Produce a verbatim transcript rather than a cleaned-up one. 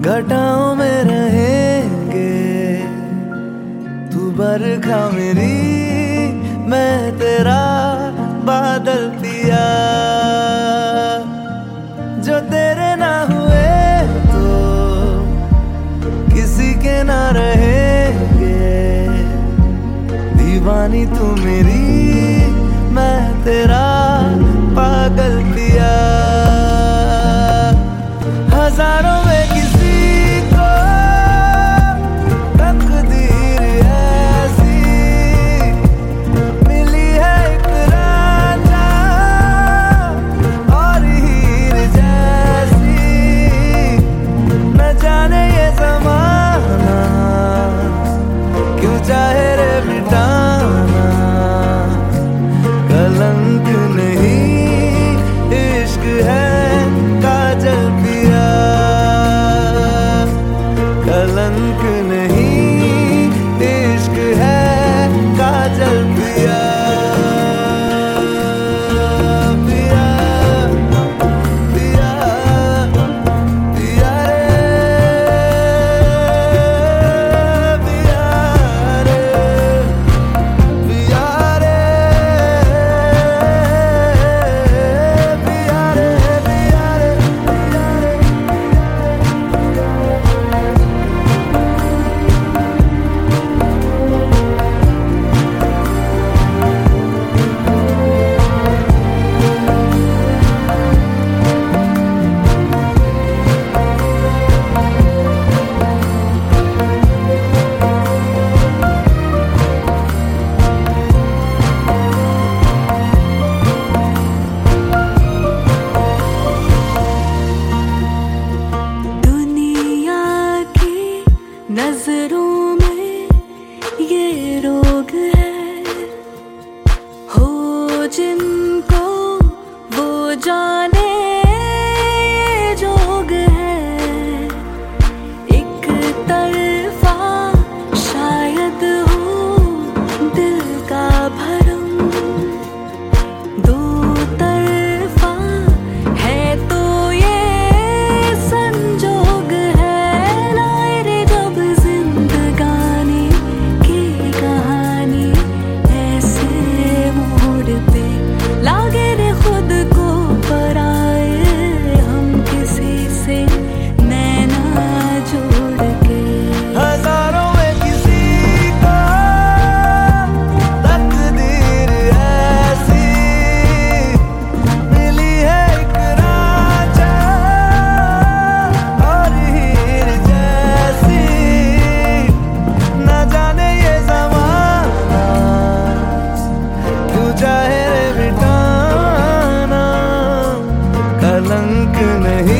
घटाओं में रहेंगे, तू बरखा मेरी, मैं तेरा बादल पिया। जो तेरे ना हुए तो किसी के ना रहेंगे, दीवानी तू मेरी, मैं तेरा पागल पिया। हजारों में किसी को तकदीर ऐसी मिली है, एक राजा और हीर जैसी। न जाने ये ज़माना क्यों चाहे रे मिटाना, कलंक नहीं इश्क है काजल पिया। कलंक नहीं इश्क है काजल पिया। पिया पिया पिया रे, पिया रे, पिया रे, पिया रे, पिया रे, पिया रे। दुनिया की नजरों में ये रोग है, हो जिनको वो जाने ये जोग है। एक तरफा शायद हो दिल का भरम, दो तरफा है तो ये संजोग है। लाए रे जब जिंदगानी की कहानी ऐसे मोड़ पे, लागे रे खुद को पराए हम किसी से नैना जोड़ के। हजारों में किसी को तकदीर ऐसी मिली है, एक राजा और हीर जैसी। न जाने ये ज़माना क्यों चाहे रे मिटाना, कलंक नहीं